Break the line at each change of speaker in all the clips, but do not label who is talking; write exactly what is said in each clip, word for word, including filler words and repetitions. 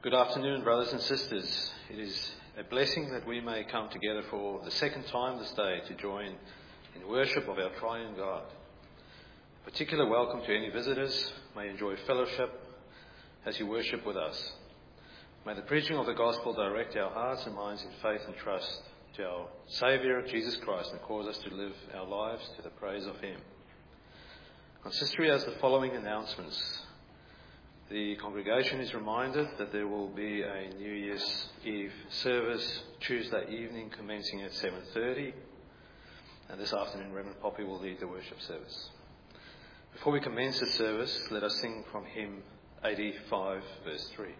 Good afternoon, brothers and sisters. It is a blessing that we may come together for the second time this day to join in worship of our triune God. A particular welcome to any visitors. May enjoy fellowship as you worship with us. May the preaching of the gospel direct our hearts and minds in faith and trust to our Saviour, Jesus Christ, and cause us to live our lives to the praise of Him. Consistory has the following announcements. The congregation is reminded that there will be a New Year's Eve service Tuesday evening commencing at seven thirty. And this afternoon, Reverend Poppy will lead the worship service. Before we commence the service, let us sing from hymn eighty-five, verse three.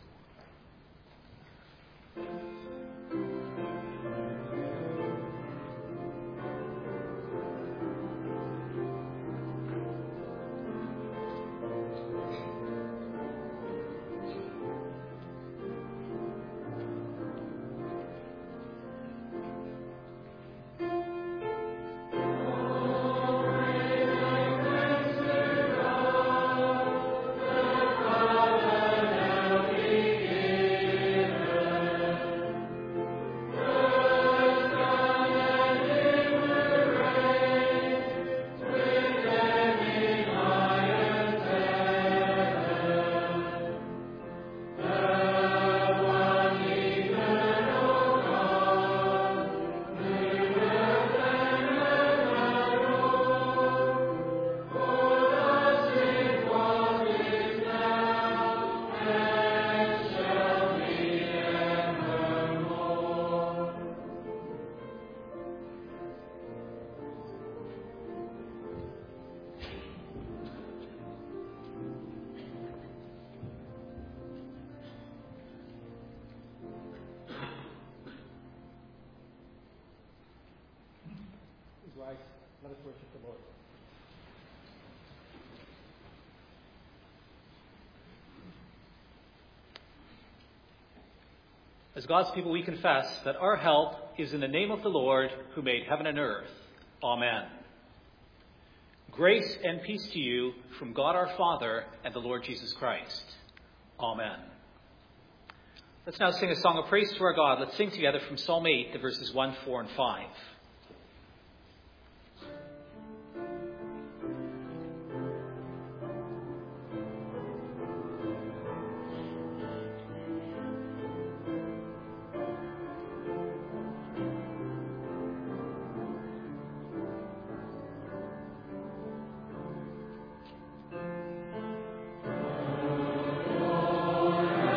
Let us worship the Lord. As God's people, we confess that our help is in the name of the Lord who made heaven and earth. Amen. Grace and peace to you from God our Father and the Lord Jesus Christ. Amen. Let's now sing a song of praise to our God. Let's sing together from Psalm eight, the verses one, four, and five.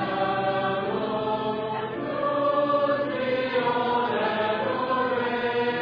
Glory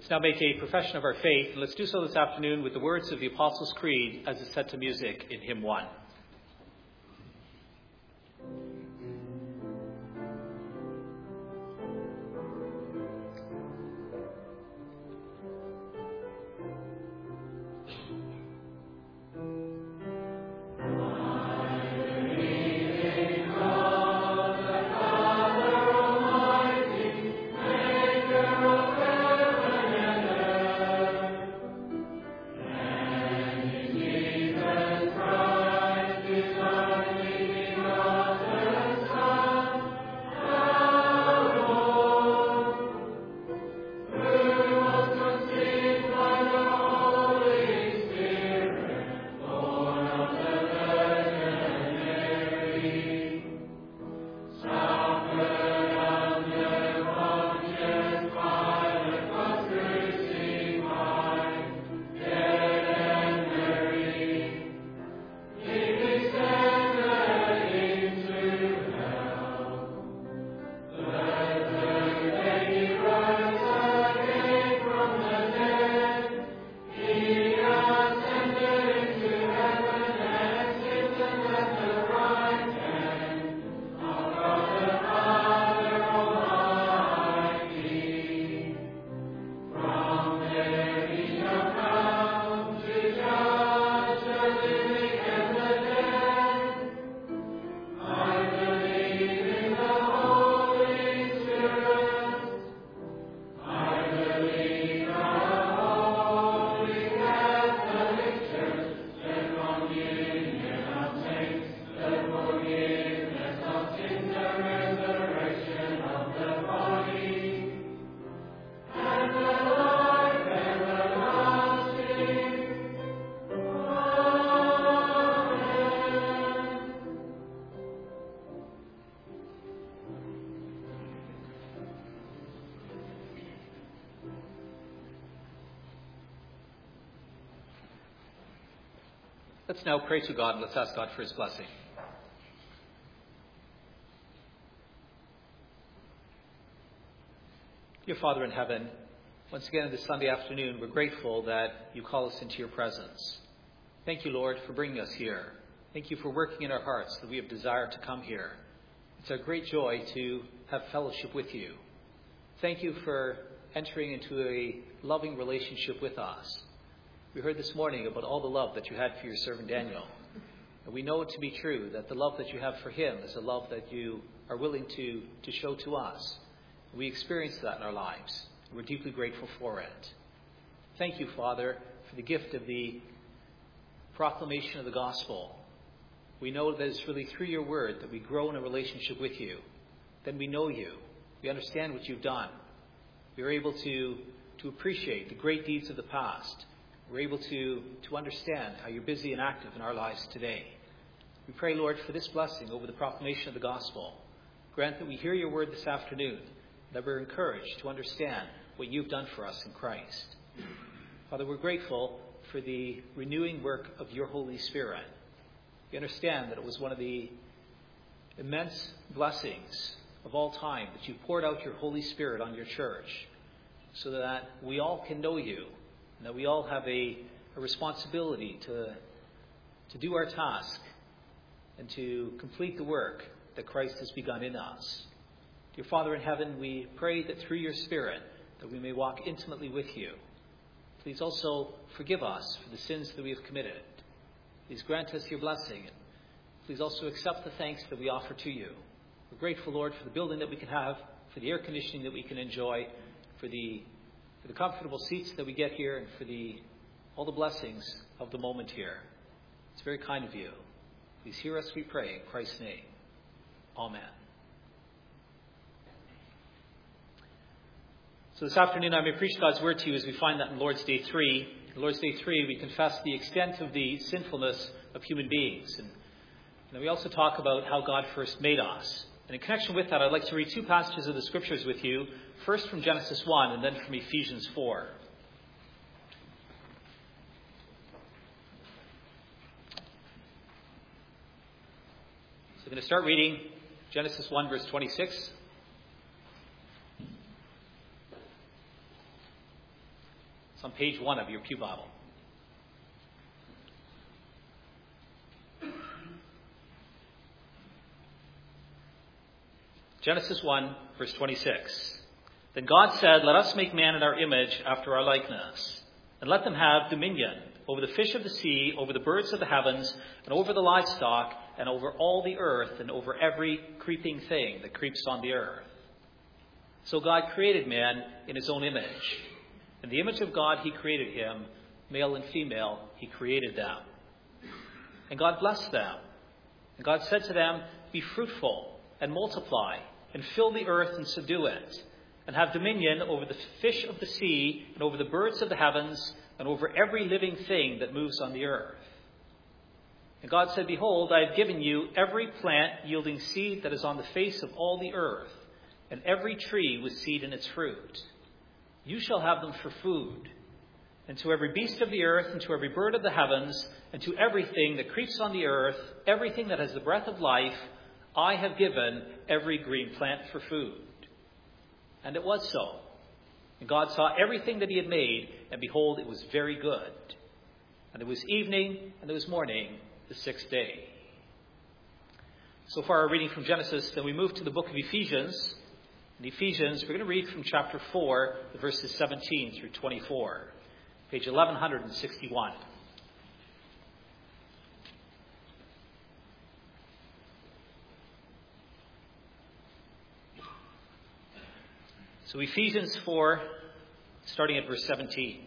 Let's now make a profession of our faith, and let's do so this afternoon with the words of the Apostles' Creed as it's set to music in hymn one. Let's now pray to God and let's ask God for his blessing. Dear Father in heaven, once again this Sunday afternoon, we're grateful that you call us into your presence. Thank you, Lord, for bringing us here. Thank you for working in our hearts that we have desire to come here. It's our great joy to have fellowship with you. Thank you for entering into a loving relationship with us. We heard this morning about all the love that you had for your servant Daniel. And we know it to be true that the love that you have for him is a love that you are willing to, to show to us. We experience that in our lives. We're deeply grateful for it. Thank you, Father, for the gift of the proclamation of the gospel. We know that it's really through your word that we grow in a relationship with you. Then we know you. We understand what you've done. We are able to, to appreciate the great deeds of the past. We're able to, to understand how you're busy and active in our lives today. We pray, Lord, for this blessing over the proclamation of the gospel. Grant that we hear your word this afternoon, that we're encouraged to understand what you've done for us in Christ. Father, we're grateful for the renewing work of your Holy Spirit. We understand that it was one of the immense blessings of all time that you poured out your Holy Spirit on your church so that we all can know you. And that we all have a, a responsibility to, to do our task and to complete the work that Christ has begun in us. Dear Father in heaven, we pray that through your Spirit that we may walk intimately with you. Please also forgive us for the sins that we have committed. Please grant us your blessing. And please also accept the thanks that we offer to you. We're grateful, Lord, for the building that we can have, for the air conditioning that we can enjoy, for the for the comfortable seats that we get here, and for the all the blessings of the moment here. It's very kind of you. Please hear us, we pray, in Christ's name. Amen. So this afternoon I may preach God's word to you as we find that in Lord's Day three. In Lord's Day three we confess the extent of the sinfulness of human beings. And, and we also talk about how God first made us. And in connection with that, I'd like to read two passages of the Scriptures with you, first from Genesis one and then from Ephesians four. So I'm going to start reading Genesis one, verse twenty-six. page one of your Pew Bible. Genesis one, verse twenty-six. Then God said, "Let us make man in our image, after our likeness, and let them have dominion over the fish of the sea, over the birds of the heavens, and over the livestock, and over all the earth, and over every creeping thing that creeps on the earth." So God created man in his own image. In the image of God he created him, male and female he created them. And God blessed them. And God said to them, "Be fruitful and multiply, and fill the earth and subdue it, and have dominion over the fish of the sea, and over the birds of the heavens, and over every living thing that moves on the earth." And God said, "Behold, I have given you every plant yielding seed that is on the face of all the earth, and every tree with seed in its fruit. You shall have them for food. And to every beast of the earth, and to every bird of the heavens, and to everything that creeps on the earth, everything that has the breath of life, I have given every green plant for food." And it was so. And God saw everything that he had made, and behold, it was very good. And it was evening, and it was morning, the sixth day. So far, our reading from Genesis. Then we move to the book of Ephesians. In Ephesians, we're going to read from chapter four, the verses seventeen through twenty-four, page eleven sixty-one. So Ephesians four, starting at verse seventeen.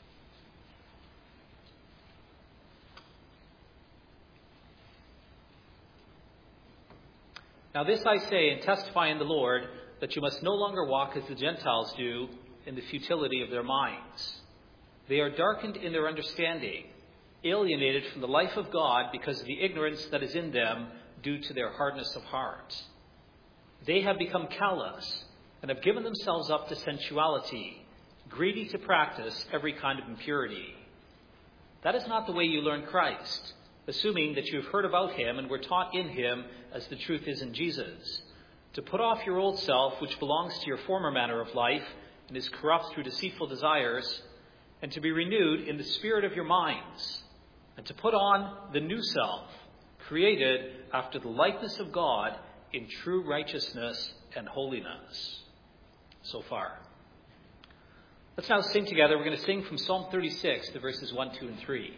"Now this I say and testify in the Lord, that you must no longer walk as the Gentiles do in the futility of their minds. They are darkened in their understanding, alienated from the life of God because of the ignorance that is in them due to their hardness of heart. They have become callous and have given themselves up to sensuality, greedy to practice every kind of impurity. That is not the way you learned Christ, assuming that you have heard about him and were taught in him as the truth is in Jesus, to put off your old self, which belongs to your former manner of life and is corrupt through deceitful desires, and to be renewed in the spirit of your minds, and to put on the new self, created after the likeness of God in true righteousness and holiness." So far. Let's now sing together. We're going to sing from Psalm thirty-six, the verses one, two, and three.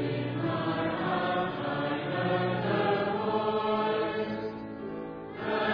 Thank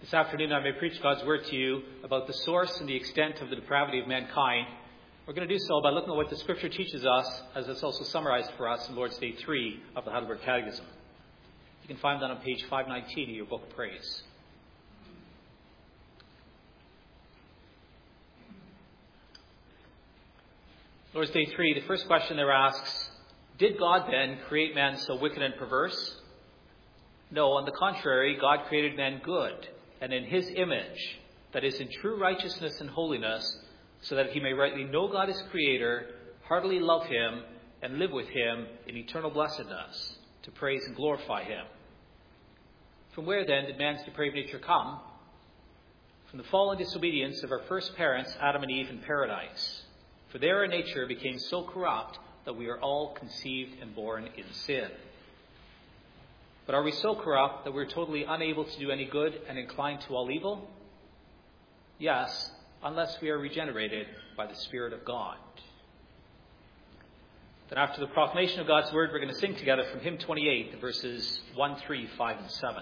This afternoon I may preach God's word to you about the source and the extent of the depravity of mankind. We're going to do so by looking at what the Scripture teaches us, as it's also summarized for us in Lord's Day three of the Heidelberg Catechism. You can find that on page five nineteen of your book of praise. Lord's Day three, the first question there asks, did God then create man so wicked and perverse? No, on the contrary, God created man good, and in his image, that is, in true righteousness and holiness, so that he may rightly know God as Creator, heartily love Him, and live with Him in eternal blessedness, to praise and glorify Him. From where then did man's depraved nature come? From the fall and disobedience of our first parents, Adam and Eve, in paradise. For there our nature became so corrupt that we are all conceived and born in sin. But are we so corrupt that we're totally unable to do any good and inclined to all evil? Yes, unless we are regenerated by the Spirit of God. Then after the proclamation of God's word, we're going to sing together from hymn twenty-eight, the verses one, three, five, and seven.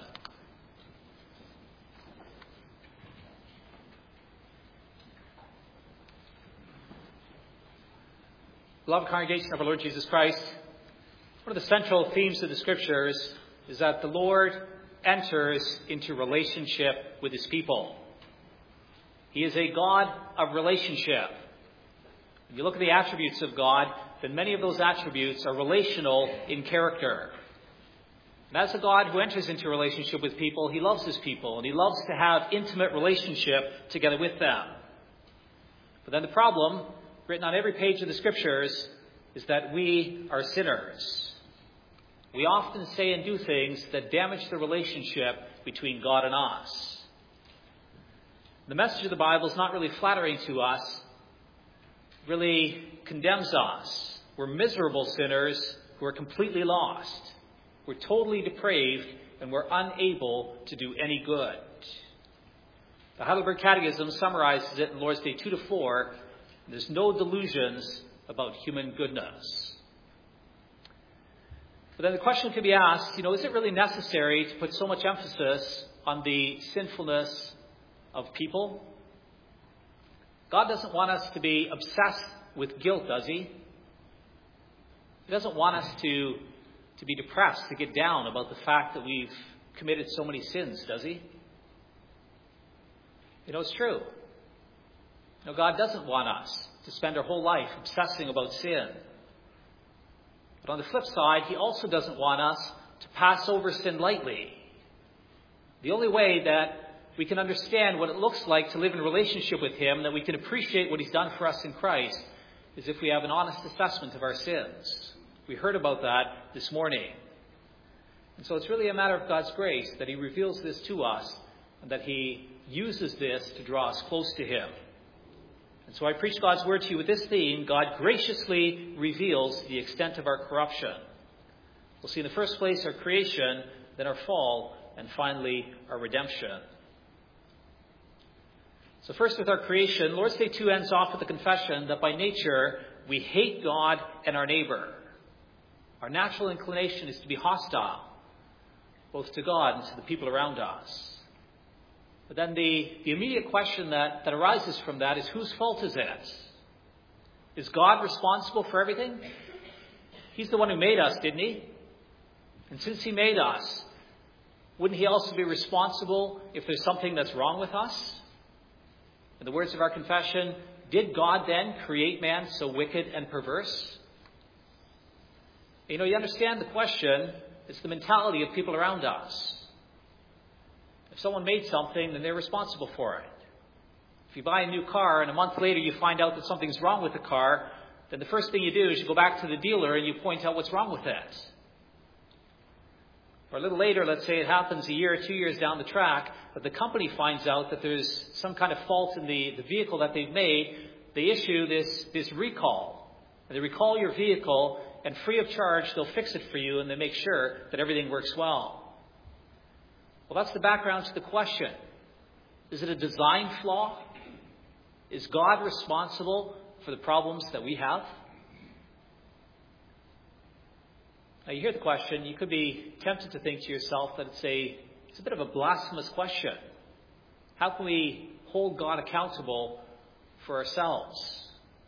Beloved congregation of our Lord Jesus Christ, one of the central themes of the Scriptures is that the Lord enters into relationship with His people. He is a God of relationship. When you look at the attributes of God, then many of those attributes are relational in character. And as a God who enters into a relationship with people, He loves His people, and He loves to have intimate relationship together with them. But then the problem, written on every page of the Scriptures, is that we are sinners. We often say and do things that damage the relationship between God and us. The message of the Bible is not really flattering to us, really condemns us. We're miserable sinners who are completely lost. We're totally depraved, and we're unable to do any good. The Heidelberg Catechism summarizes it in Lord's Day two to four. There's no delusions about human goodness. But then the question could be asked, you know, is it really necessary to put so much emphasis on the sinfulness of people? God doesn't want us to be obsessed with guilt, does He? He doesn't want us to, to be depressed, to get down about the fact that we've committed so many sins, does He? You know, it's true. You know, God doesn't want us to spend our whole life obsessing about sin. But on the flip side, He also doesn't want us to pass over sin lightly. The only way that we can understand what it looks like to live in a relationship with Him, that we can appreciate what He's done for us in Christ, is if we have an honest assessment of our sins. We heard about that this morning. And so it's really a matter of God's grace that He reveals this to us, and that He uses this to draw us close to Him. And so I preach God's word to you with this theme: God graciously reveals the extent of our corruption. We'll see in the first place our creation, then our fall, and finally our redemption. So first with our creation, Lord's Day two ends off with the confession that by nature we hate God and our neighbor. Our natural inclination is to be hostile, both to God and to the people around us. But then the, the immediate question that, that arises from that is, whose fault is it? Is God responsible for everything? He's the one who made us, didn't He? And since He made us, wouldn't He also be responsible if there's something that's wrong with us? In the words of our confession, did God then create man so wicked and perverse? You know, you understand the question. It's the mentality of people around us. If someone made something, then they're responsible for it. If you buy a new car and a month later you find out that something's wrong with the car, then the first thing you do is you go back to the dealer and you point out what's wrong with it. Or a little later, let's say it happens a year or two years down the track, but the company finds out that there's some kind of fault in the, the vehicle that they've made. They issue this, this recall. And they recall your vehicle, and free of charge, they'll fix it for you, and they make sure that everything works well. Well, that's the background to the question. Is it a design flaw? Is God responsible for the problems that we have? Now, you hear the question, you could be tempted to think to yourself that it's a, it's a bit of a blasphemous question. How can we hold God accountable for ourselves?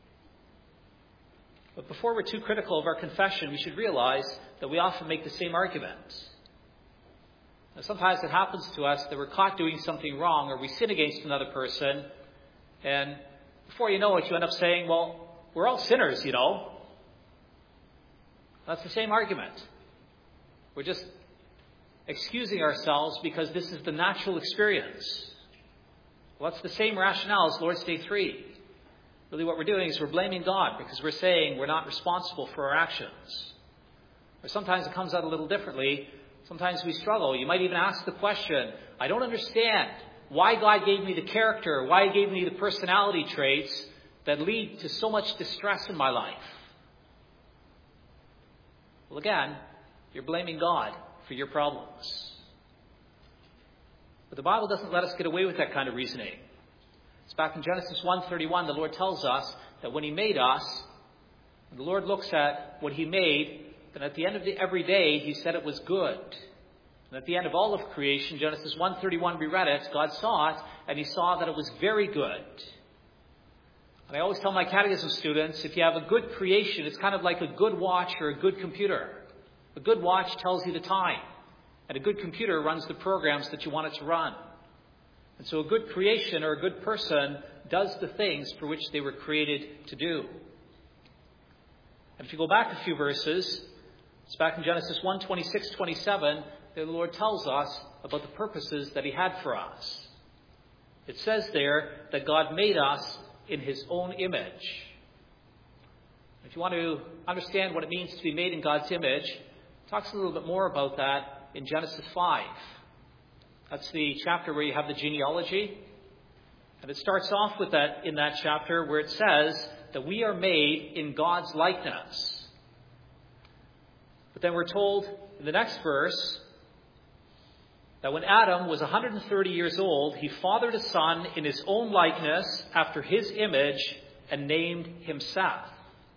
But before we're too critical of our confession, we should realize that we often make the same argument. Now, sometimes it happens to us that we're caught doing something wrong, or we sin against another person, and before you know it, you end up saying, well, we're all sinners, you know. That's the same argument. We're just excusing ourselves because this is the natural experience. Well, that's the same rationale as Lord's Day three. Really what we're doing is we're blaming God because we're saying we're not responsible for our actions. Or sometimes it comes out a little differently. Sometimes we struggle. You might even ask the question, I don't understand why God gave me the character, why He gave me the personality traits that lead to so much distress in my life. Well, again, you're blaming God for your problems. But the Bible doesn't let us get away with that kind of reasoning. It's back in Genesis one thirty-one, the Lord tells us that when He made us, and the Lord looks at what He made, then at the end of the, every day, He said it was good. And at the end of all of creation, Genesis one thirty-one, we read it, God saw it, and He saw that it was very good. And I always tell my catechism students, if you have a good creation, it's kind of like a good watch or a good computer. A good watch tells you the time, and a good computer runs the programs that you want it to run. And so a good creation or a good person does the things for which they were created to do. And if you go back a few verses, it's back in Genesis one twenty-six twenty-seven, the Lord tells us about the purposes that He had for us. It says there that God made us in His own image. If you want to understand what it means to be made in God's image, it talks a little bit more about that in Genesis five. That's the chapter where you have the genealogy. And it starts off with that in that chapter where it says that we are made in God's likeness. But then we're told in the next verse that when Adam was one hundred thirty years old, he fathered a son in his own likeness after his image and named him Seth.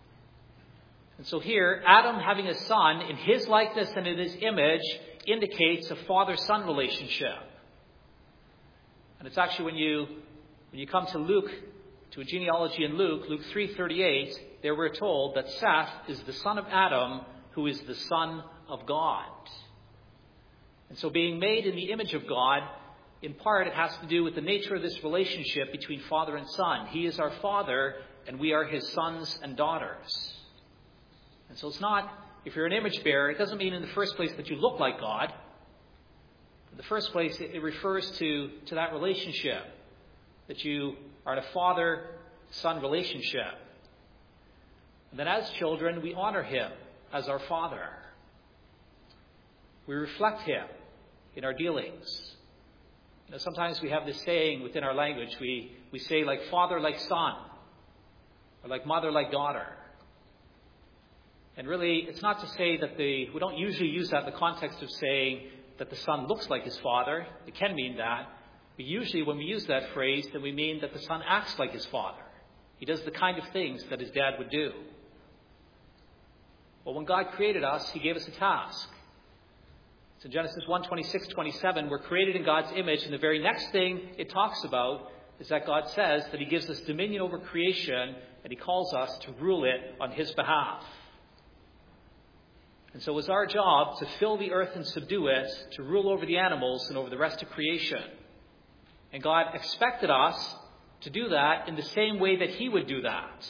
And so here, Adam having a son in his likeness and in his image indicates a father-son relationship. And it's actually when you when you come to Luke, to a genealogy in Luke, Luke three thirty-eight, there we're told that Seth is the son of Adam, who is the son of God. And so being made in the image of God, in part it has to do with the nature of this relationship between father and son. He is our father, and we are His sons and daughters. And so it's not, if you're an image bearer, it doesn't mean in the first place that you look like God. In the first place, it, it refers to, to that relationship, that you are in a father-son relationship. And then as children, we honor Him as our Father. We reflect Him in our dealings. You know, sometimes we have this saying within our language, we, we say like father like son, or like mother like daughter. And really, it's not to say that the, we don't usually use that in the context of saying that the son looks like his father. It can mean that. But usually when we use that phrase, then we mean that the son acts like his father. He does the kind of things that his dad would do. Well, when God created us, He gave us a task. So in Genesis one twenty-six twenty-seven, we're created in God's image, and the very next thing it talks about is that God says that He gives us dominion over creation, and He calls us to rule it on His behalf. And so it's our job to fill the earth and subdue it, to rule over the animals and over the rest of creation. And God expected us to do that in the same way that He would do that.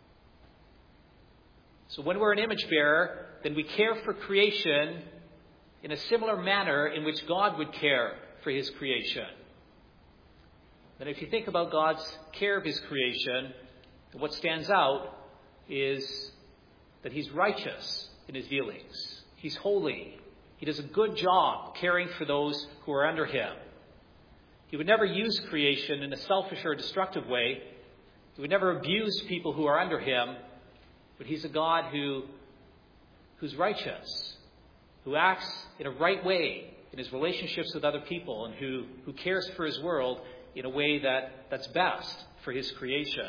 So when we're an image bearer, then we care for creation in a similar manner in which God would care for His creation. And if you think about God's care of His creation, what stands out is that He's righteous in His dealings. He's holy. He does a good job caring for those who are under Him. He would never use creation in a selfish or destructive way. He would never abuse people who are under Him. But He's a God who, who's righteous, who acts in a right way in His relationships with other people, and who, who cares for His world in a way that, that's best for His creation.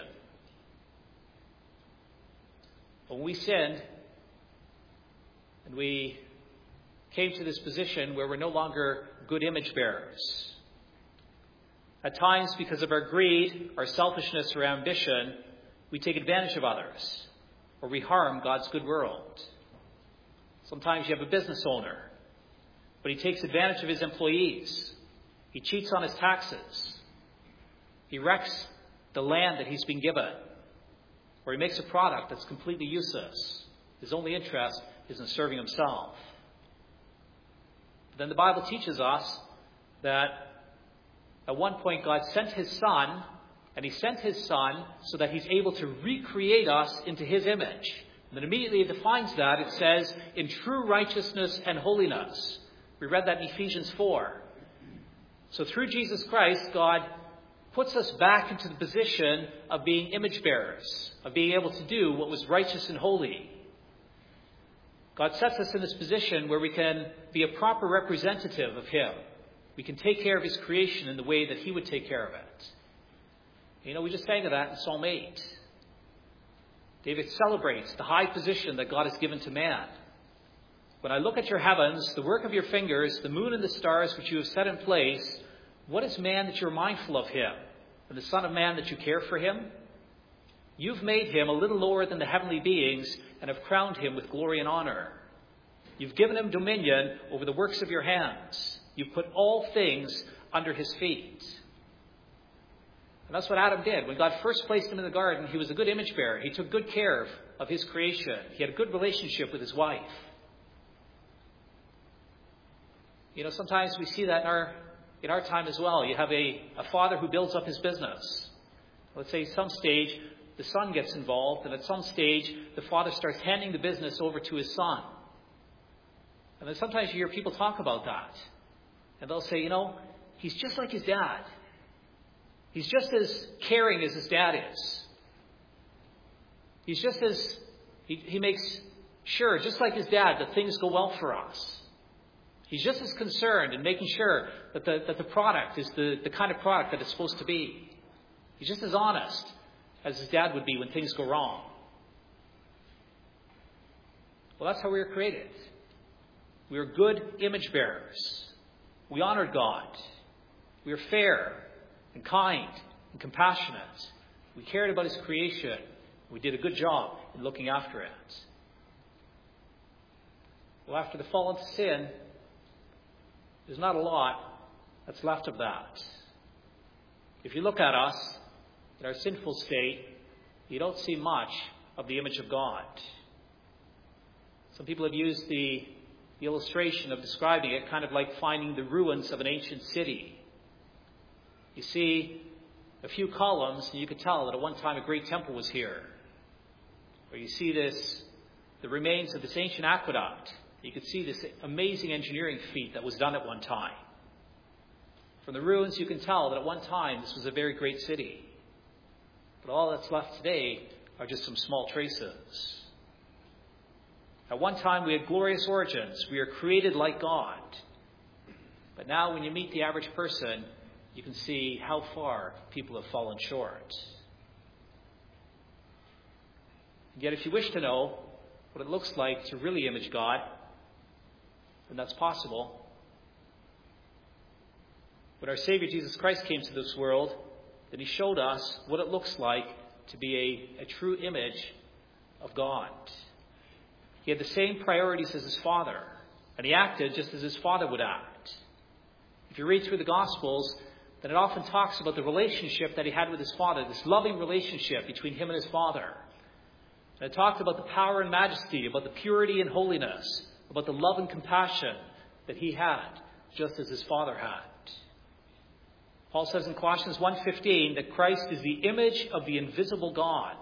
When we sinned, and we came to this position where we're no longer good image bearers, At times, because of our greed, our selfishness, or ambition, we take advantage of others, or we harm God's good world. Sometimes you have a business owner, but he takes advantage of his employees. He cheats on his taxes. He wrecks the land that he's been given. Or he makes a product that's completely useless. His only interest is in serving himself. But then the Bible teaches us that at one point God sent his Son, and he sent his Son so that he's able to recreate us into his image. And then immediately it defines that. It says, in true righteousness and holiness. We read that in Ephesians four. So through Jesus Christ, God puts us back into the position of being image bearers, of being able to do what was righteous and holy. God sets us in this position where we can be a proper representative of him. We can take care of his creation in the way that he would take care of it. You know, we just sang of that in Psalm eight. David celebrates the high position that God has given to man. When I look at your heavens, the work of your fingers, the moon and the stars which you have set in place, what is man that you're mindful of him, and the Son of Man that you care for him? You've made him a little lower than the heavenly beings and have crowned him with glory and honor. You've given him dominion over the works of your hands. You've put all things under his feet. And that's what Adam did. When God first placed him in the garden, he was a good image bearer. He took good care of his creation. He had a good relationship with his wife. You know, sometimes we see that in our in our time as well. You have a, a father who builds up his business. Let's say some stage the son gets involved, and at some stage the father starts handing the business over to his son. And then sometimes you hear people talk about that. And they'll say, you know, he's just like his dad. He's just as caring as his dad is. He's just as, he, he makes sure, just like his dad, that things go well for us. He's just as concerned in making sure that the, that the product is the, the kind of product that it's supposed to be. He's just as honest as his dad would be when things go wrong. Well, that's how we were created. We were good image bearers. We honored God. We were fair and kind and compassionate. We cared about his creation. We did a good job in looking after it. Well, after the fall into sin, there's not a lot that's left of that. If you look at us in our sinful state, you don't see much of the image of God. Some people have used the, the illustration of describing it kind of like finding the ruins of an ancient city. You see a few columns, and you could tell that at one time a great temple was here. Or you see this, the remains of this ancient aqueduct. You could see this amazing engineering feat that was done at one time. From the ruins, you can tell that at one time this was a very great city. But all that's left today are just some small traces. At one time, we had glorious origins. We are created like God. But now, when you meet the average person, you can see how far people have fallen short. Yet, if you wish to know what it looks like to really image God, then that's possible. When our Savior Jesus Christ came to this world, then he showed us what it looks like to be a, a true image of God. He had the same priorities as his Father, and he acted just as his Father would act. If you read through the Gospels, then it often talks about the relationship that he had with his Father, this loving relationship between him and his Father. And it talked about the power and majesty, about the purity and holiness, about the love and compassion that he had, just as his Father had. Paul says in Colossians one fifteen that Christ is the image of the invisible God.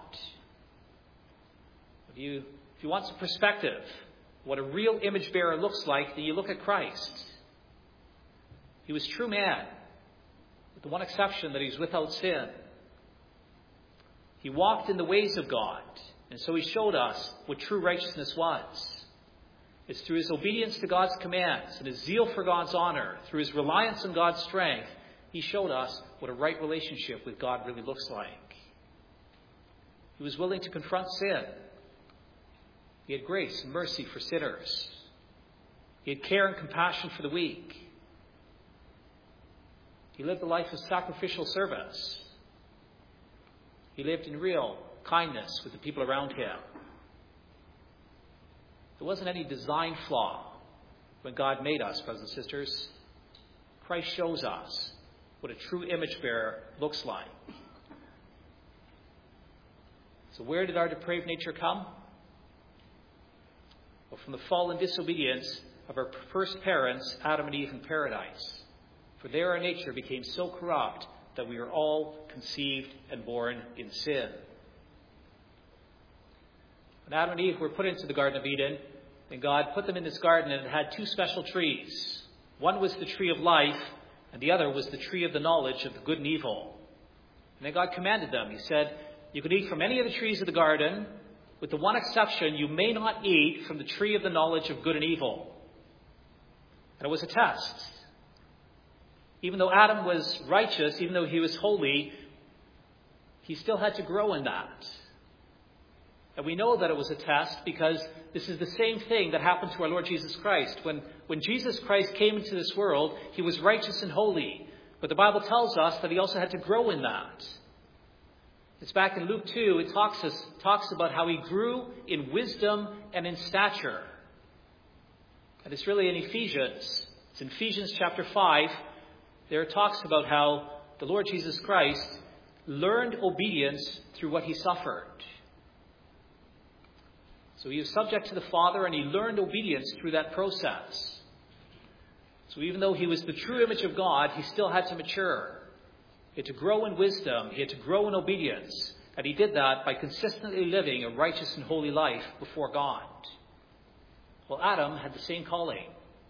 If you, if you want some perspective, what a real image bearer looks like, then you look at Christ. He was true man, with the one exception that he's without sin. He walked in the ways of God, and so he showed us what true righteousness was. It's through his obedience to God's commands and his zeal for God's honor, through his reliance on God's strength, he showed us what a right relationship with God really looks like. He was willing to confront sin. He had grace and mercy for sinners. He had care and compassion for the weak. He He lived a life of sacrificial service. He lived in real kindness with the people around him. There wasn't any design flaw when God made us, brothers and sisters. Christ shows us what a true image bearer looks like. So where did our depraved nature come? Well, from the fall and disobedience of our first parents, Adam and Eve in paradise. For there our nature became so corrupt that we are all conceived and born in sin. When Adam and Eve were put into the Garden of Eden, then God put them in this garden, and it had two special trees. One was the tree of life, and the other was the tree of the knowledge of the good and evil. And then God commanded them. He said, you can eat from any of the trees of the garden, with the one exception, you may not eat from the tree of the knowledge of good and evil. And it was a test. Even though Adam was righteous, even though he was holy, he still had to grow in that. And we know that it was a test because this is the same thing that happened to our Lord Jesus Christ. When, when Jesus Christ came into this world, he was righteous and holy. But the Bible tells us that he also had to grow in that. It's back in Luke two, it talks, us, talks about how he grew in wisdom and in stature. And it's really in Ephesians. It's in Ephesians chapter five. There it talks about how the Lord Jesus Christ learned obedience through what he suffered. So he was subject to the Father, and he learned obedience through that process. So even though he was the true image of God, he still had to mature. He had to grow in wisdom. He had to grow in obedience. And he did that by consistently living a righteous and holy life before God. Well, Adam had the same calling.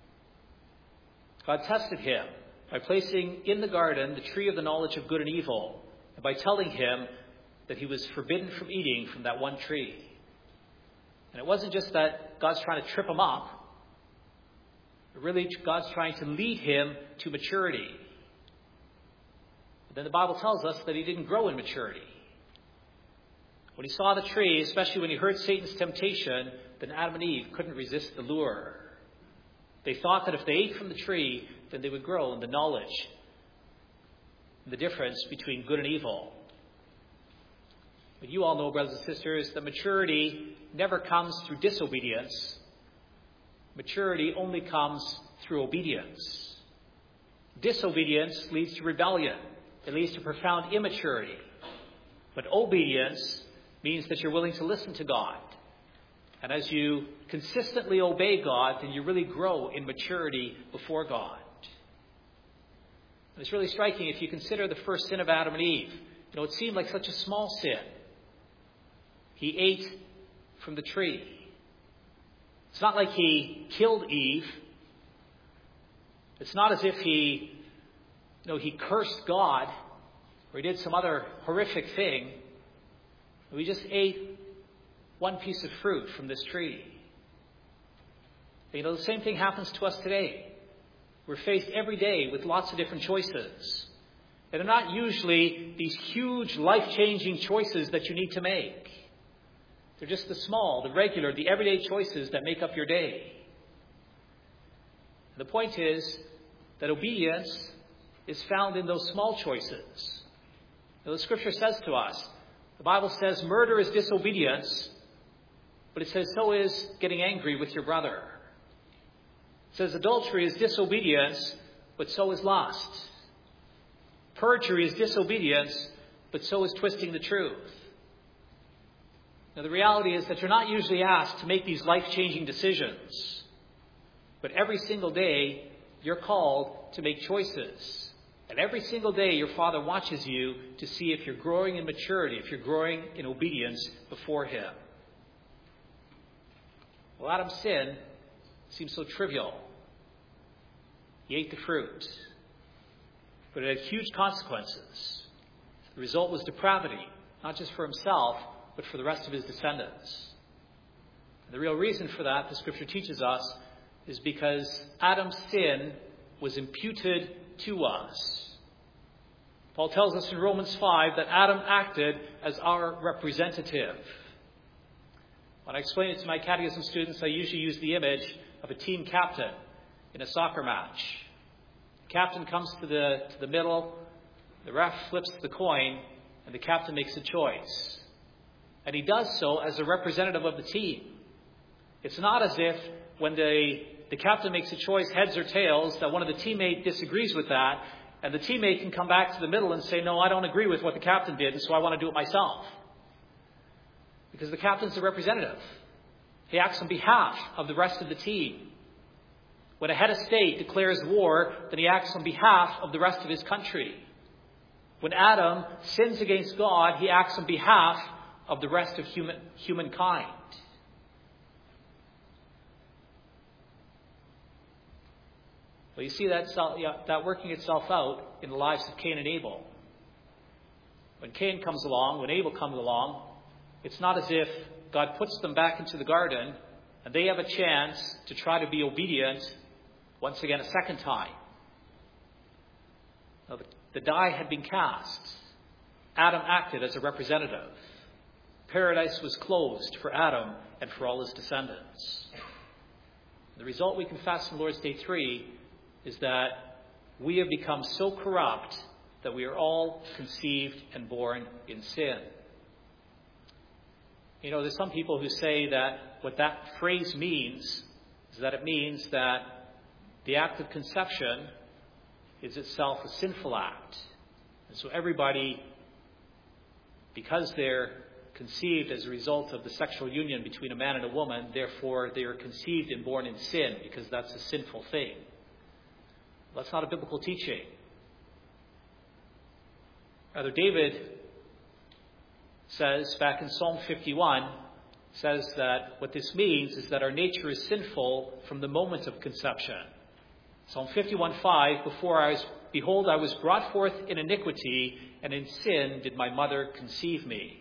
God tested him by placing in the garden the tree of the knowledge of good and evil, and by telling him that he was forbidden from eating from that one tree. And it wasn't just that God's trying to trip him up. But really, God's trying to lead him to maturity. But then the Bible tells us that he didn't grow in maturity. When he saw the tree, especially when he heard Satan's temptation, then Adam and Eve couldn't resist the lure. They thought that if they ate from the tree, then they would grow in the knowledge, the difference between good and evil. But you all know, brothers and sisters, that maturity never comes through disobedience. Maturity only comes through obedience. Disobedience leads to rebellion. It leads to profound immaturity. But obedience means that you're willing to listen to God. And as you consistently obey God, then you really grow in maturity before God. And it's really striking if you consider the first sin of Adam and Eve. You know, it seemed like such a small sin. He ate from the tree. It's not like he killed Eve. It's not as if he, you know, he cursed God or he did some other horrific thing. We just ate one piece of fruit from this tree. You know, the same thing happens to us today. We're faced every day with lots of different choices. And they're not usually these huge, life-changing choices that you need to make. They're just the small, the regular, the everyday choices that make up your day. And the point is that obedience is found in those small choices. Now, the Scripture says to us, the Bible says murder is disobedience, but it says so is getting angry with your brother. It says adultery is disobedience, but so is lust. Perjury is disobedience, but so is twisting the truth. Now, the reality is that you're not usually asked to make these life-changing decisions. But every single day, you're called to make choices. And every single day, your Father watches you to see if you're growing in maturity, if you're growing in obedience before Him. Well, Adam's sin seems so trivial. He ate the fruit. But it had huge consequences. The result was depravity, not just for himself, but for the rest of his descendants. And the real reason for that, the Scripture teaches us, is because Adam's sin was imputed to us. Paul tells us in Romans five that Adam acted as our representative. When I explain it to my catechism students, I usually use the image of a team captain in a soccer match. captain comes to the, to the middle, the ref flips the coin, and the captain makes a choice. And he does so as a representative of the team. It's not as if when the, the captain makes a choice, heads or tails, that one of the teammates disagrees with that, and the teammate can come back to the middle and say, no, I don't agree with what the captain did, and so I want to do it myself. Because the captain's the representative. He acts on behalf of the rest of the team. When a head of state declares war, then he acts on behalf of the rest of his country. When Adam sins against God, he acts on behalf of the rest of human, humankind. Well, you see that, that working itself out in the lives of Cain and Abel. When Cain comes along, when Abel comes along, it's not as if God puts them back into the garden and they have a chance to try to be obedient once again a second time. Now, the, the die had been cast. Adam acted as a representative. Paradise was closed for Adam and for all his descendants. The result, we confess in Lord's Day three, is that we have become so corrupt that we are all conceived and born in sin. You know, there's some people who say that what that phrase means is that it means that the act of conception is itself a sinful act. And so everybody, because they're conceived as a result of the sexual union between a man and a woman, therefore they are conceived and born in sin, because that's a sinful thing. That's not a biblical teaching. Rather, David says, back in Psalm fifty-one, says that what this means is that our nature is sinful from the moment of conception. Psalm fifty-one five, Before I was, behold, I was brought forth in iniquity, and in sin did my mother conceive me.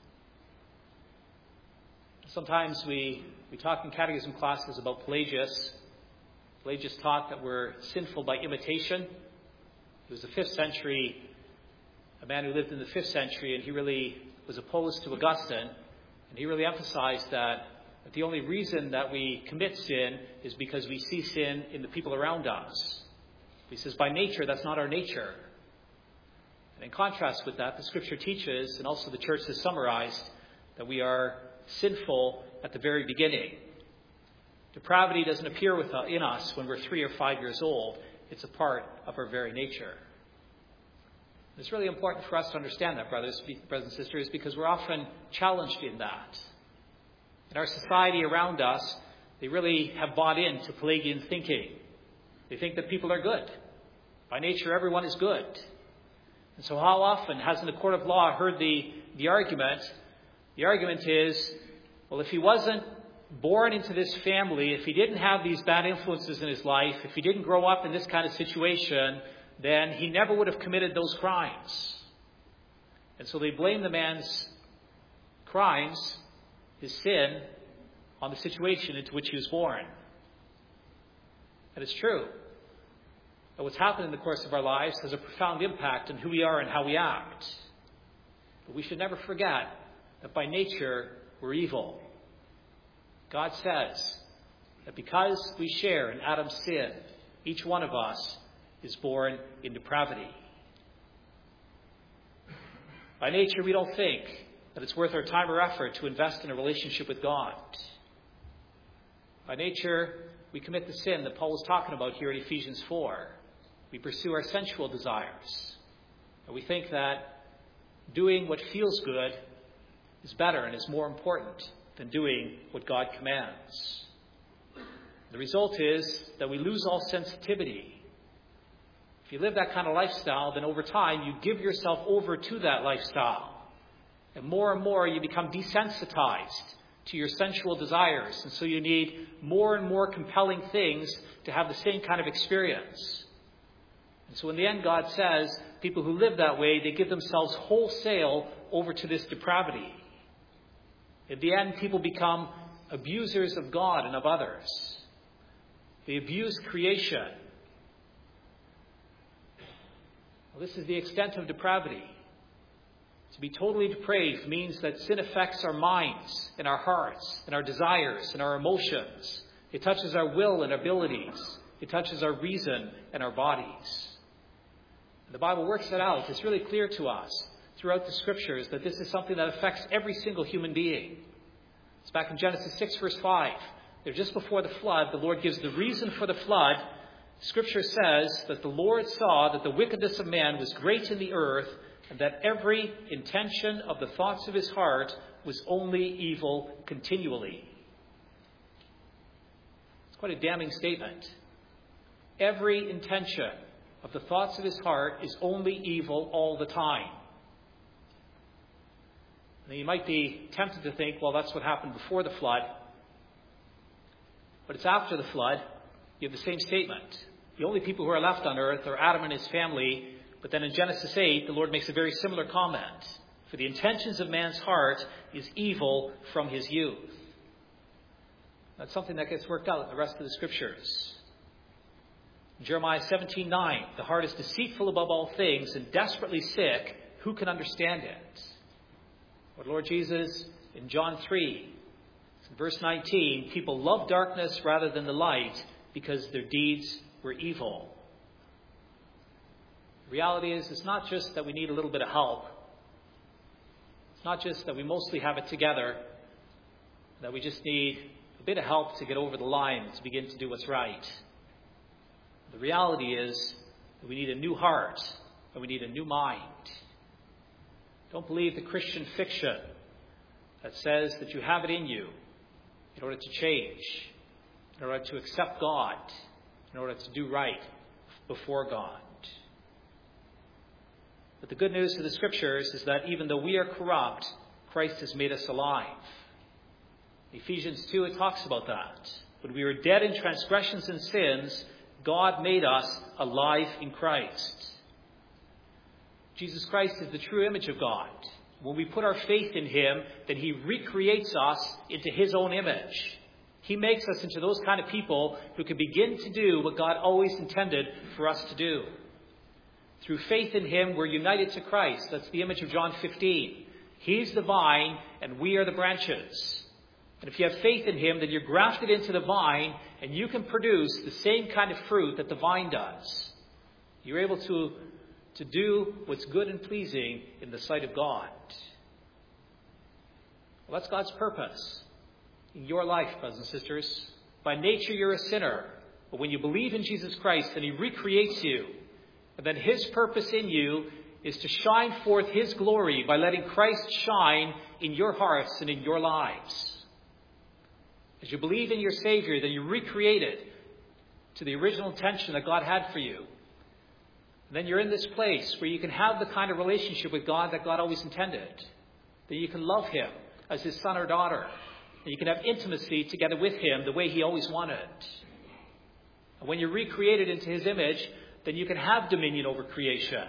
Sometimes we, we talk in catechism classes about Pelagius. Pelagius taught that we're sinful by imitation. He was the fifth century, a man who lived in the fifth century, and he really was opposed to Augustine. And he really emphasized that, that the only reason that we commit sin is because we see sin in the people around us. He says, by nature, that's not our nature. And in contrast with that, the Scripture teaches, and also the Church has summarized, that we are sinful at the very beginning. Depravity doesn't appear with, uh, in us when we're three or five years old. It's a part of our very nature. It's really important for us to understand that, brothers, brothers and sisters, because we're often challenged in that. In our society around us, they really have bought into Pelagian thinking. They think that people are good. By nature, everyone is good. And so how often hasn't the court of law heard the, the argument? The argument is, well, if he wasn't born into this family, if he didn't have these bad influences in his life, if he didn't grow up in this kind of situation, then he never would have committed those crimes. And so they blame the man's crimes, his sin, on the situation into which he was born. And it's true. But what's happened in the course of our lives has a profound impact on who we are and how we act. But we should never forget that by nature we're evil. God says that because we share in Adam's sin, each one of us is born in depravity. By nature, we don't think that it's worth our time or effort to invest in a relationship with God. By nature, we commit the sin that Paul was talking about here in Ephesians four. We pursue our sensual desires. And we think that doing what feels good is better and is more important than doing what God commands. The result is that we lose all sensitivity. If you live that kind of lifestyle, then over time you give yourself over to that lifestyle. And more and more you become desensitized to your sensual desires. And so you need more and more compelling things to have the same kind of experience. And so in the end, God says, people who live that way, they give themselves wholesale over to this depravity. In the end, people become abusers of God and of others. They abuse creation. Well, this is the extent of depravity. To be totally depraved means that sin affects our minds and our hearts and our desires and our emotions. It touches our will and abilities. It touches our reason and our bodies. And the Bible works that out. It's really clear to us throughout the Scriptures that this is something that affects every single human being. It's back in Genesis six, verse five. There, just before the flood, the Lord gives the reason for the flood. Scripture says that the Lord saw that the wickedness of man was great in the earth, and that every intention of the thoughts of his heart was only evil continually. It's quite a damning statement. Every intention of the thoughts of his heart is only evil all the time. Now, you might be tempted to think, well, that's what happened before the flood. But it's after the flood. You have the same statement. The only people who are left on earth are Adam and his family. But then in Genesis eight, the Lord makes a very similar comment. For the intentions of man's heart is evil from his youth. That's something that gets worked out in the rest of the Scriptures. Jeremiah seventeen nine, the heart is deceitful above all things and desperately sick. Who can understand it? But Lord Jesus, in John three, in verse nineteen, people love darkness rather than the light because their deeds were evil. The reality is, it's not just that we need a little bit of help. It's not just that we mostly have it together, that we just need a bit of help to get over the line and to begin to do what's right. The reality is that we need a new heart and we need a new mind. Don't believe the Christian fiction that says that you have it in you in order to change, in order to accept God, in order to do right before God. But the good news of the Scriptures is that even though we are corrupt, Christ has made us alive. In Ephesians two, it talks about that. When we were dead in transgressions and sins, God made us alive in Christ. Jesus Christ is the true image of God. When we put our faith in Him, then He recreates us into His own image. He makes us into those kind of people who can begin to do what God always intended for us to do. Through faith in Him, we're united to Christ. That's the image of John fifteen. He's the vine, and we are the branches. And if you have faith in Him, then you're grafted into the vine, and you can produce the same kind of fruit that the vine does. You're able to, to do what's good and pleasing in the sight of God. Well, that's God's purpose in your life, brothers and sisters. By nature, you're a sinner. But when you believe in Jesus Christ, then He recreates you. And then His purpose in you is to shine forth His glory by letting Christ shine in your hearts and in your lives. As you believe in your Savior, then you're recreated to the original intention that God had for you. And then you're in this place where you can have the kind of relationship with God that God always intended. That you can love Him as His son or daughter. And you can have intimacy together with Him the way He always wanted. And when you're recreated into His image, then you can have dominion over creation.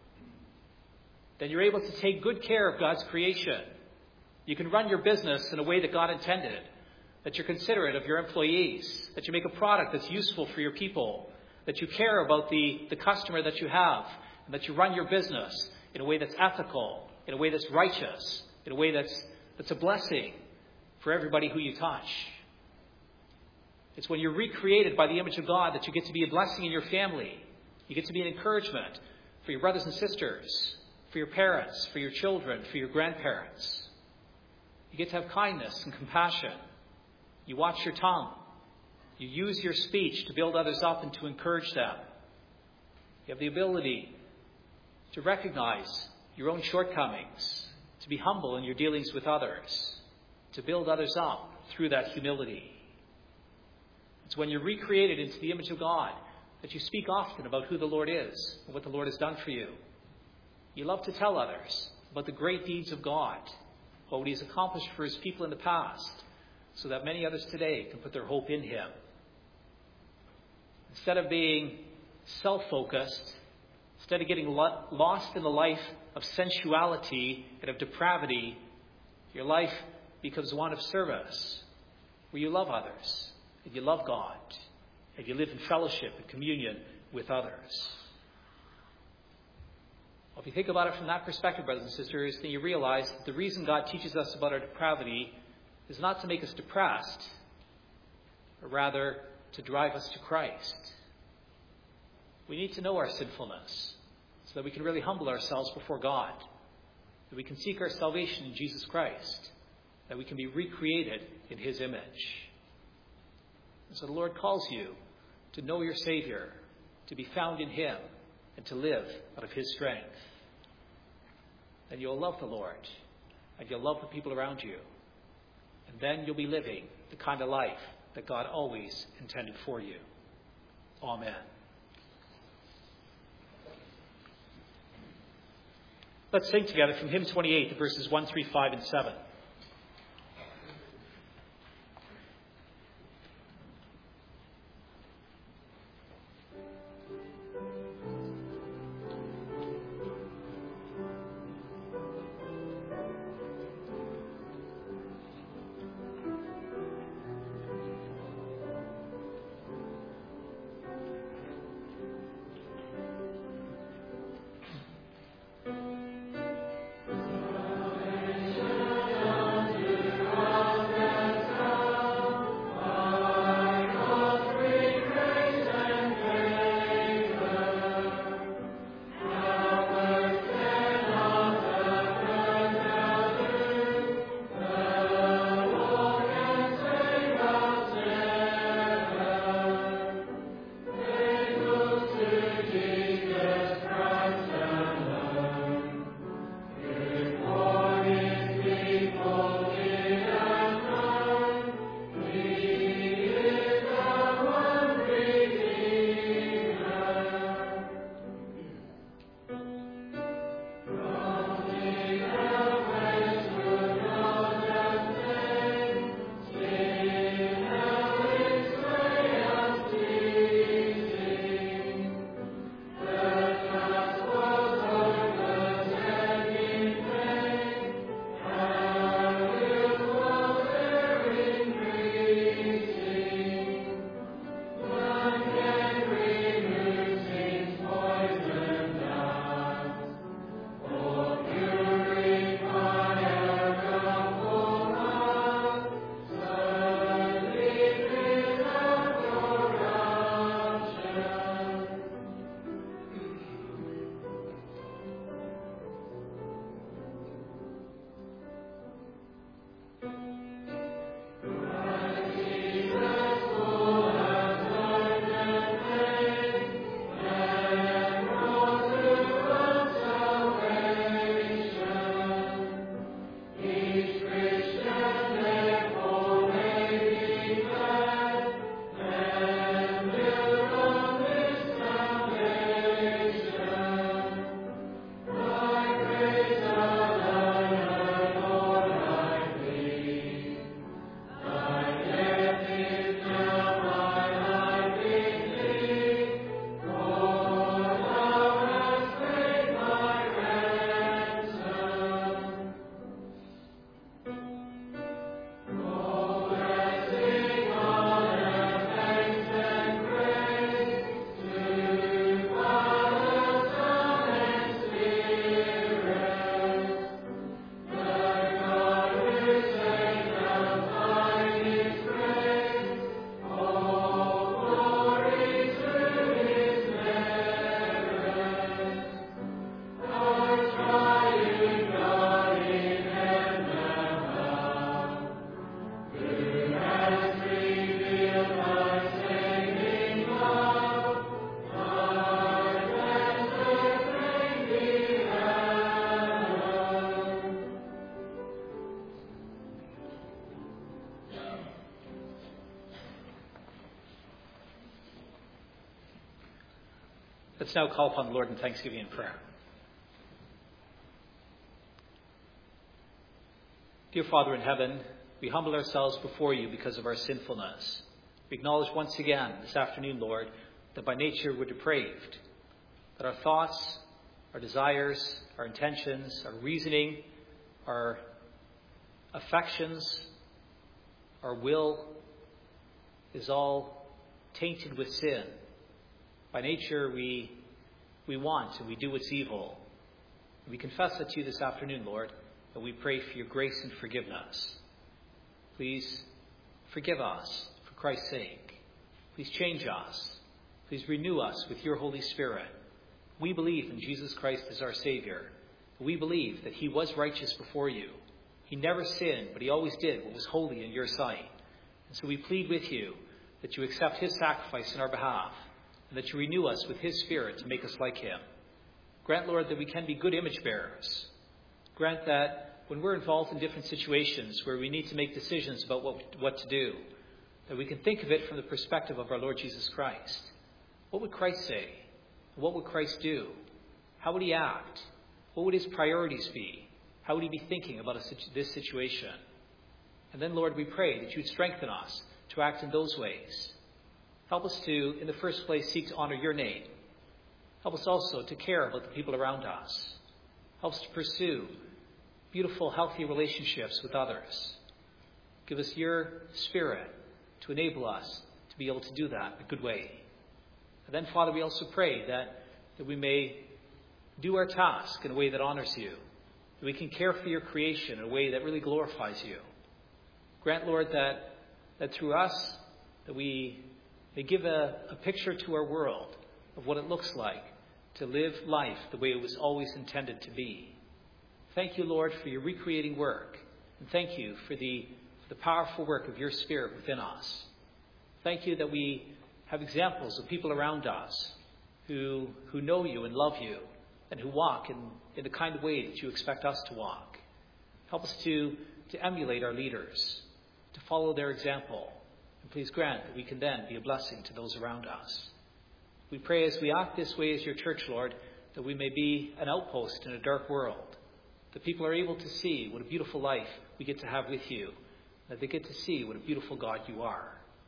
Then you're able to take good care of God's creation. You can run your business in a way that God intended. That you're considerate of your employees. That you make a product that's useful for your people. That you care about the, the customer that you have. And that you run your business in a way that's ethical. In a way that's righteous. In a way that's, that's a blessing for everybody who you touch. It's when you're recreated by the image of God that you get to be a blessing in your family. You get to be an encouragement for your brothers and sisters, for your parents, for your children, for your grandparents. You get to have kindness and compassion. You watch your tongue. You use your speech to build others up and to encourage them. You have the ability to recognize your own shortcomings, to be humble in your dealings with others, to build others up through that humility. It's when you're recreated into the image of God that you speak often about who the Lord is and what the Lord has done for you. You love to tell others about the great deeds of God, about what He has accomplished for His people in the past, so that many others today can put their hope in Him. Instead of being self-focused, instead of getting lo- lost in the life of sensuality and of depravity, your life becomes one of service, where you love others, and you love God, and you live in fellowship and communion with others. Well, if you think about it from that perspective, brothers and sisters, then you realize that the reason God teaches us about our depravity is not to make us depressed, but rather to drive us to Christ. We need to know our sinfulness so that we can really humble ourselves before God, that we can seek our salvation in Jesus Christ, that we can be recreated in his image. And so the Lord calls you to know your Savior, to be found in him, and to live out of his strength. And you'll love the Lord, and you'll love the people around you. And then you'll be living the kind of life that God always intended for you. Amen. Let's sing together from hymn twenty-eight, verses one, three, five, and seven. Let's now call upon the Lord in thanksgiving and prayer. Dear Father in heaven, we humble ourselves before you because of our sinfulness. We acknowledge once again this afternoon, Lord, that by nature we're depraved, that our thoughts, our desires, our intentions, our reasoning, our affections, our will is all tainted with sin. By nature, we we want and we do what's evil. We confess that to you this afternoon, Lord, and we pray for your grace and forgiveness. Please forgive us for Christ's sake. Please change us. Please Please renew us with your Holy Spirit. We believe in Jesus Christ as our Savior. We believe that he was righteous before you. He never sinned, but he always did what was holy in your sight. And so we plead with you that you accept his sacrifice in our behalf, and that you renew us with his Spirit to make us like him. Grant, Lord, that we can be good image bearers. Grant that when we're involved in different situations where we need to make decisions about what, what to do, that we can think of it from the perspective of our Lord Jesus Christ. What would Christ say? What would Christ do? How would he act? What would his priorities be? How would he be thinking about a, this situation? And then, Lord, we pray that you'd strengthen us to act in those ways. Help us to, in the first place, seek to honor your name. Help us also to care about the people around us. Help us to pursue beautiful, healthy relationships with others. Give us your Spirit to enable us to be able to do that in a good way. And then, Father, we also pray that, that we may do our task in a way that honors you, that we can care for your creation in a way that really glorifies you. Grant, Lord, that, that through us, that we may give a, a picture to our world of what it looks like to live life the way it was always intended to be. Thank you, Lord, for your recreating work, and thank you for the, for the powerful work of your Spirit within us. Thank you that we have examples of people around us who, who know you and love you, and who walk in, in the kind of way that you expect us to walk. Help us to, to emulate our leaders, to follow their example, and please grant that we can then be a blessing to those around us. We pray as we act this way as your church, Lord, that we may be an outpost in a dark world, that people are able to see what a beautiful life we get to have with you, that they get to see what a beautiful God you are.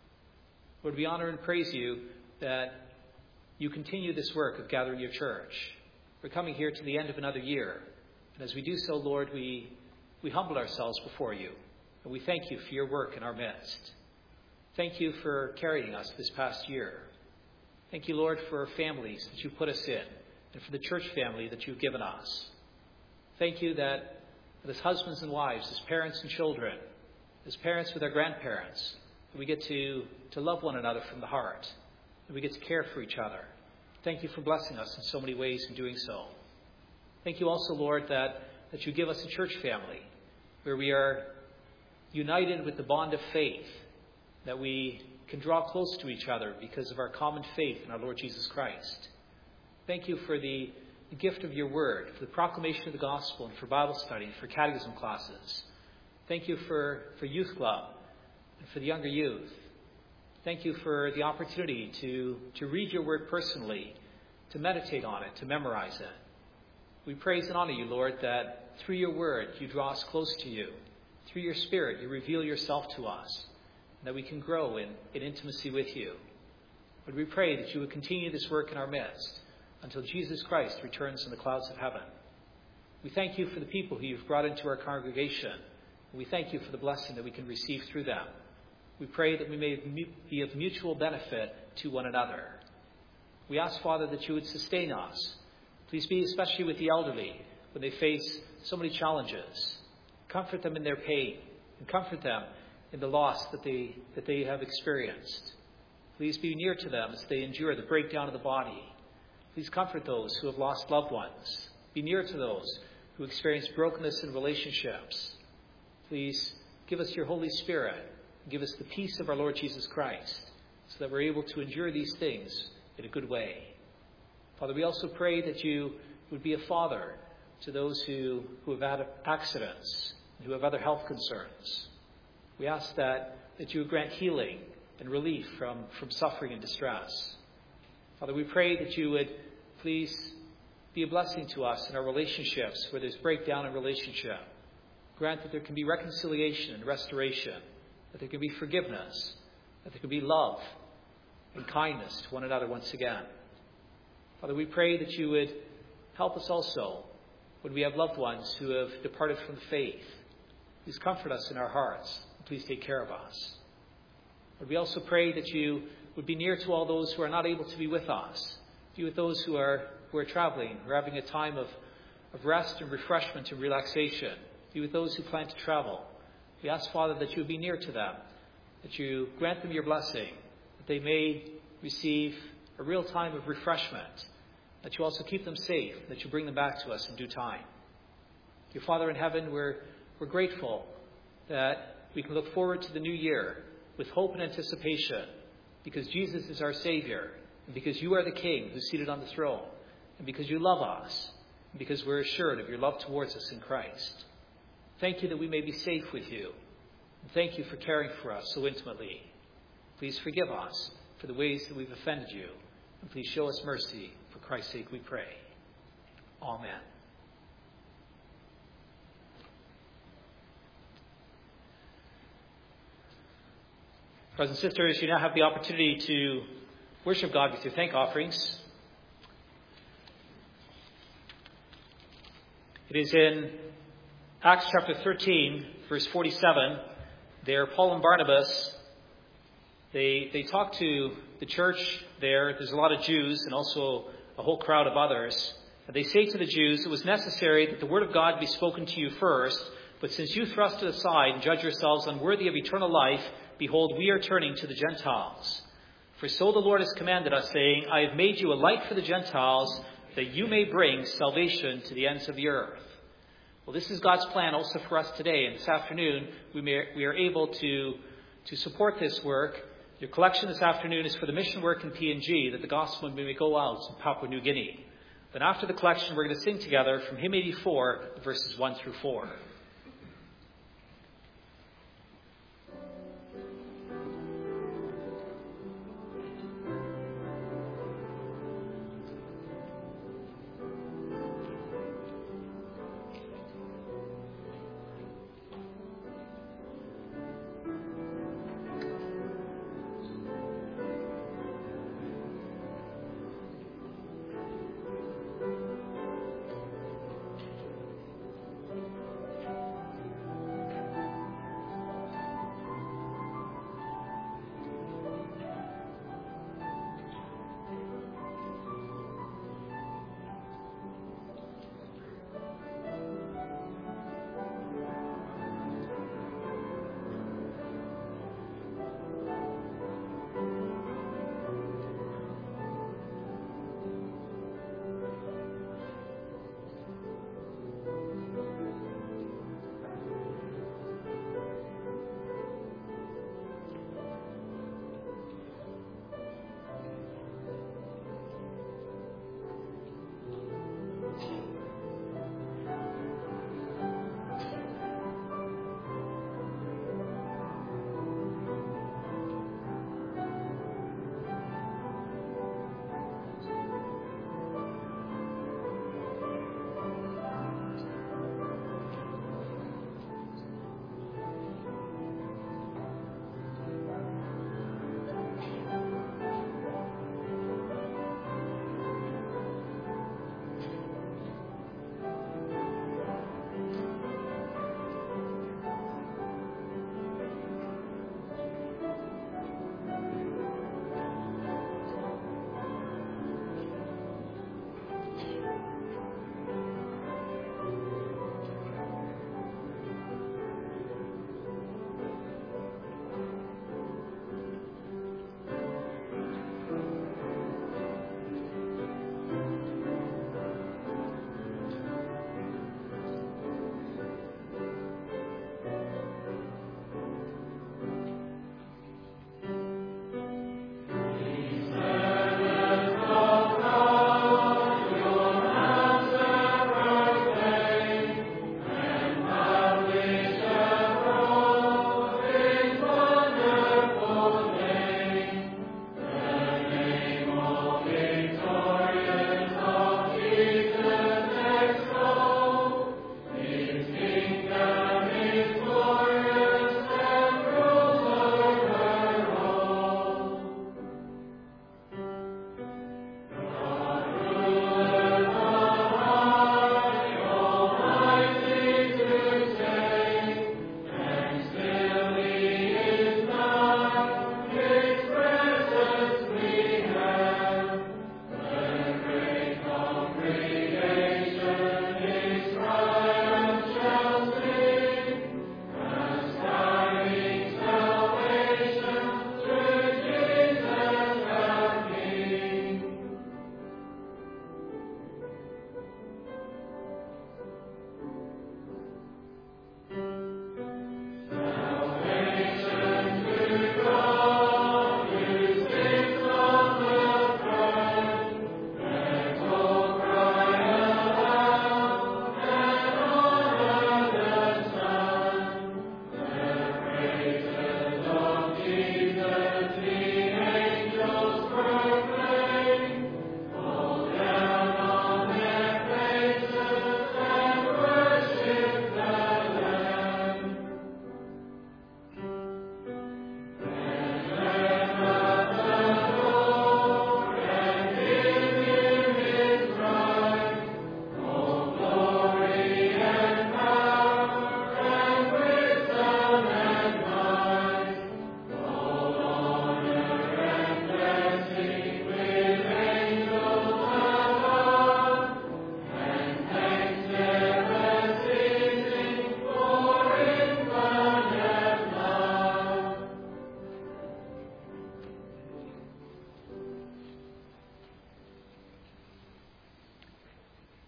Lord, we honor and praise you that you continue this work of gathering your church. We're coming here to the end of another year, and as we do so, Lord, we, we humble ourselves before you, and we thank you for your work in our midst. Thank you for carrying us this past year. Thank you, Lord, for families that you put us in, and for the church family that you've given us. Thank you that, that as husbands and wives, as parents and children, as parents with our grandparents, that we get to, to love one another from the heart, that we get to care for each other. Thank you for blessing us in so many ways in doing so. Thank you also, Lord, that, that you give us a church family where we are united with the bond of faith, that we can draw close to each other because of our common faith in our Lord Jesus Christ. Thank you for the the gift of your word, for the proclamation of the gospel, and for Bible study, for catechism classes. Thank you for, for youth club and for the younger youth. Thank you for the opportunity to, to read your word personally, to meditate on it, to memorize it. We praise and honor you, Lord, that through your word you draw us close to you. Through your Spirit you reveal yourself to us, and that we can grow in, in intimacy with you. But we pray that you would continue this work in our midst until Jesus Christ returns in the clouds of heaven. We thank you for the people who you've brought into our congregation. And we thank you for the blessing that we can receive through them. We pray that we may be of mutual benefit to one another. We ask, Father, that you would sustain us. Please be especially with the elderly when they face so many challenges. Comfort them in their pain, and comfort them in the loss that they, that they have experienced. Please be near to them as they endure the breakdown of the body. Please comfort those who have lost loved ones. Be near to those who experience brokenness in relationships. Please give us your Holy Spirit and give us the peace of our Lord Jesus Christ so that we're able to endure these things in a good way. Father, we also pray that you would be a father to those who, who have had accidents and who have other health concerns. We ask that, that you would grant healing and relief from, from suffering and distress. Father, we pray that you would please be a blessing to us in our relationships where there's breakdown in relationship. Grant that there can be reconciliation and restoration, that there can be forgiveness, that there can be love and kindness to one another once again. Father, we pray that you would help us also when we have loved ones who have departed from the faith. Please comfort us in our hearts, and please take care of us. But we also pray that you would be near to all those who are not able to be with us. Be with those who are who are traveling, who are having a time of, of rest and refreshment and relaxation. Be with those who plan to travel. We ask, Father, that you would be near to them, that you grant them your blessing, that they may receive a real time of refreshment, that you also keep them safe, that you bring them back to us in due time. Dear Father in heaven, we're, we're grateful that we can look forward to the new year with hope and anticipation, because Jesus is our Savior, and because you are the King who's seated on the throne, and because you love us, and because we're assured of your love towards us in Christ. Thank you that we may be safe with you, and thank you for caring for us so intimately. Please forgive us for the ways that we've offended you, and please show us mercy. For Christ's sake we pray. Amen. Brothers and sisters, you now have the opportunity to worship God with your thank offerings. It is in Acts chapter thirteen, verse forty-seven. There, Paul and Barnabas, they, they talk to the church there. There's a lot of Jews and also a whole crowd of others. And they say to the Jews, it was necessary that the word of God be spoken to you first, but since you thrust it aside and judge yourselves unworthy of eternal life, behold, we are turning to the Gentiles. For so the Lord has commanded us, saying, I have made you a light for the Gentiles, that you may bring salvation to the ends of the earth. Well, this is God's plan also for us today. And this afternoon, we, may, we are able to, to support this work. Your collection this afternoon is for the mission work in P N G, that the gospel may go out in Papua New Guinea. Then after the collection, we're going to sing together from hymn eighty-four, verses one through four.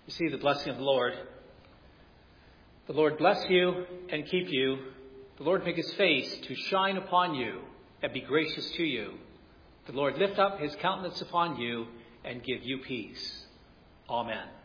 Receive the blessing of the Lord. The Lord bless you and keep you. The Lord make his face to shine upon you and be gracious to you. The Lord lift up his countenance upon you and give you peace. Amen.